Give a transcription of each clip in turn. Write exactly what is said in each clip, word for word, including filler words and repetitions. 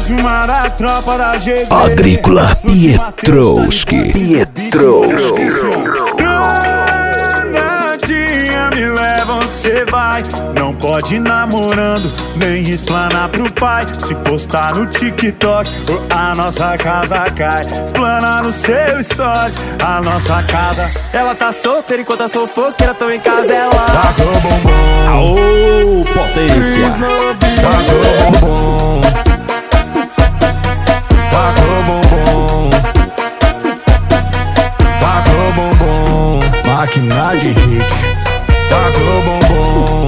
Mais uma da tropa da G D. Agrícola Pietrowski. Pietrowski. Danadinha, me leva onde cê vai. Não pode ir namorando, nem explanar pro pai. Se postar no TikTok, a nossa casa cai. Explanar no seu stories, a nossa casa. Ela tá solteira enquanto a fofoqueira tão em casa, ela tá com o bumbum. Aô, potência. Tá com o bumbum. Tá com o bumbum. Tá com o bumbum. Máquina de hit. Tá com o bumbum.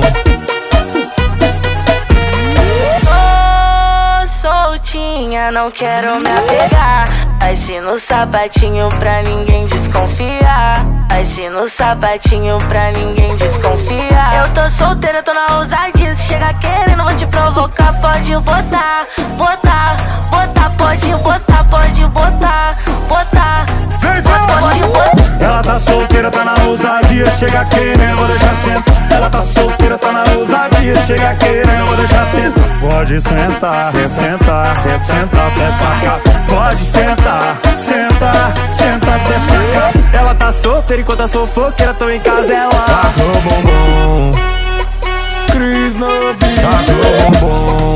Tô soltinha, não quero me apegar. Vai-se no sapatinho pra ninguém desconfiar. Vai-se no sapatinho pra ninguém desconfiar. Eu tô solteira, tô na ousadia. Se chegar querendo, vou te provocar. Pode botar, botar, botar. Pode botar, pode botar, botar. Vem, vem, pode botar. Ela tá solteira, tá na ousadia. Chega querendo, vou deixar sentar. Ela tá solteira, tá na ousadia. Chega querendo, vou deixar sentar. Pode sentar, sentar, sentar até sacar. Pode sentar, sentar, sentar até sacar. Ela tá solteira enquanto a fofoqueira tão em casa, ela tá com o bumbum. Cris Nobi. Tá com o bumbum.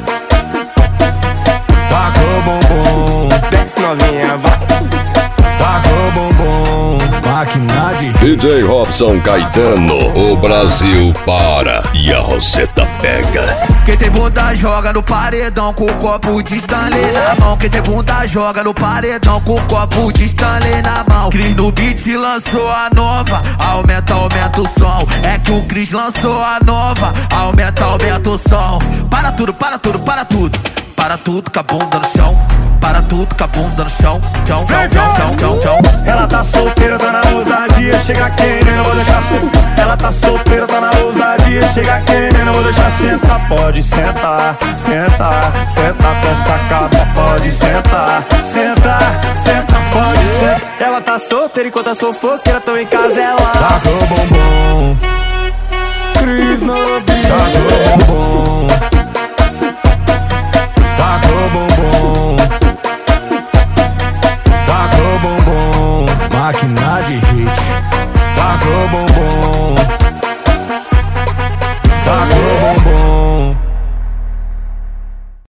Tá com o bumbum. Dex novinha, vai. Tá com o bumbum. Máquina de D J Robson Caetano, o Brasil para e a Roseta pega. Quem tem bunda joga no paredão com o copo de Stanley na mão. Quem tem bunda joga no paredão com o copo de Stanley na mão. Cris no beat lançou a nova, aumenta, aumenta o som. É que o Cris lançou a nova, aumenta, aumenta o som. Para tudo, para tudo, para tudo. Para tudo com a bunda no chão. Para tudo com a bunda no chão. Tchau, tchau, tchau, tchau, tchau, tchau. Ela tá solteira, tá na ousadia. Chega querendo, vou deixar sentar. Ela tá solteira, tá na ousadia. Chega querendo, vou deixar sentar. Pode sentar, sentar, sentar até sacar. Pode sentar, sentar, sentar, pode sentar. Ela tá solteira enquanto a fofoqueira tão em casa, ela tá com o bumbum. Cris Nobi. Tá com o bumbum. Tá com o bumbum. Tá com o bumbum. máquina de hit. Tá com o bumbum.